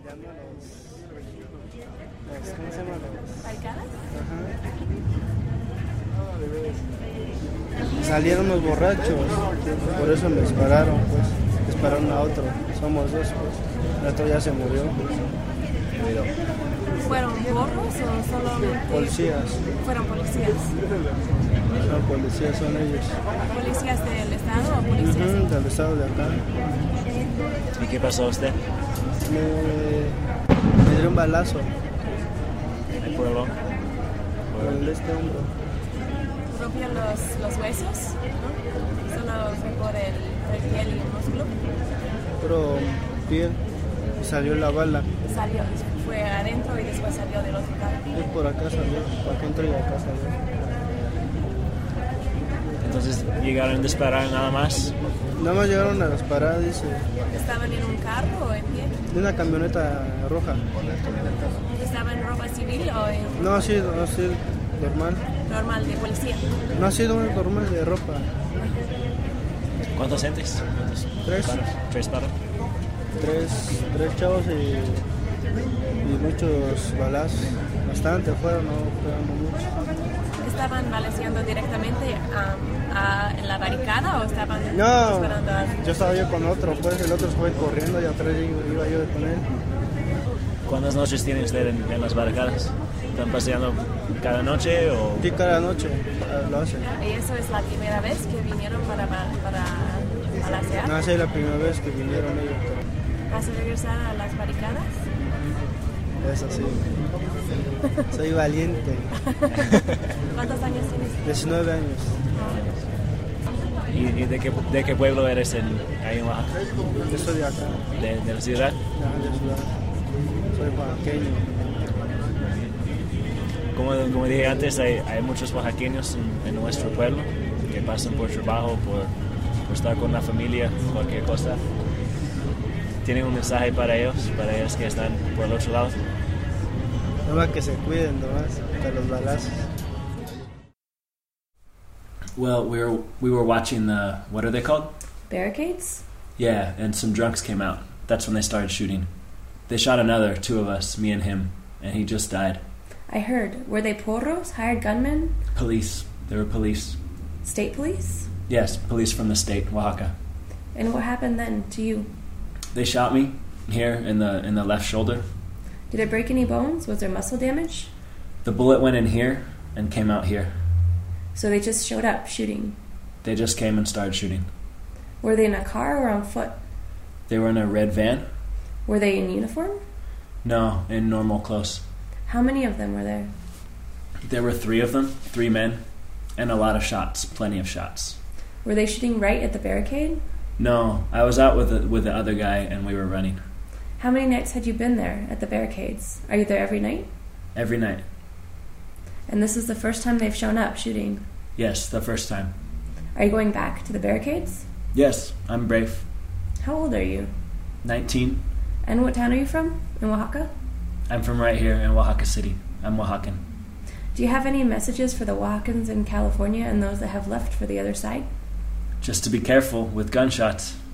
llama? ¿Cómo se llama? ¿Barricadas? Ajá. Salieron los borrachos, por eso me dispararon, pues. Dispararon a otro, somos dos, pues. El otro ya se murió, pues. ¿Fueron porros o solamente...? Policías. ¿Fueron policías? No, policías son ellos. ¿Policías del estado o policías? Del estado de acá. ¿Y qué pasó a usted? Me dieron un balazo. ¿Ahí por el hombro? Por el hombro. ¿Rompió los huesos? ¿No? ¿Solo fue por el piel y el músculo? Puro piel. Salió la bala. Salió, fue adentro y después salió del otro lado. Y por acá salió, por acá entró y acá salió. Entonces, ¿llegaron a disparar nada más? Nada más llegaron a disparar, dice. ¿Estaban en un carro o en pie? De una camioneta roja. ¿Estaba en ropa civil o en...? No, sí, normal. Normal, de policía. No ha sido normal de ropa. ¿Cuántos entes? Tres. ¿Tres paros? Tres chavos y muchos balazos. Bastante fueron, no muchos. ¿Estaban balaceando directamente en la barricada o estaban disparando a...? Yo estaba yo con otro, pues el otro se fue corriendo y atrás iba yo con él. ¿Cuántas noches tiene usted en las barricadas? ¿Están paseando cada noche o...? Sí, cada noche lo hacen. ¿Y eso es la primera vez que vinieron para balacear? No, sí, es la primera vez que vinieron ellos. ¿Vas a regresar a las barricadas? Eso sí. Soy valiente. ¿Cuántos años tienes? 19 años. ¿Y de qué pueblo eres ahí en Oaxaca? Yo soy de acá. ¿De la ciudad? De ciudad. Soy oaxaqueño. Como dije antes, hay muchos oaxaqueños en nuestro pueblo que pasan por trabajo, por estar con la familia, cualquier cosa. ¿Tienen un mensaje para ellos que están por el otro lado? Nomás que se cuiden nomás de los balazos. Well, we were watching the, what are they called? Barricades? Yeah, and some drunks came out. That's when they started shooting. They shot another, two of us, me and him, and he just died. I heard. Were they porros, hired gunmen? Police. They were police. State police? Yes, police from the state, Oaxaca. And what happened then to you? They shot me here in the left shoulder. Did it break any bones? Was there muscle damage? The bullet went in here and came out here. So they just showed up shooting? They just came and started shooting. Were they in a car or on foot? They were in a red van. Were they in uniform? No, in normal clothes. How many of them were there? There were 3 of them, 3 men, and a lot of shots, plenty of shots. Were they shooting right at the barricade? No, I was out with the other guy and we were running. How many nights had you been there at the barricades? Are you there every night? Every night. And this is the first time they've shown up shooting? Yes, the first time. Are you going back to the barricades? Yes, I'm brave. How old are you? 19. And what town are you from? In Oaxaca? I'm from right here in Oaxaca City. I'm Oaxacan. Do you have any messages for the Oaxacans in California and those that have left for the other side? Just to be careful with gunshots.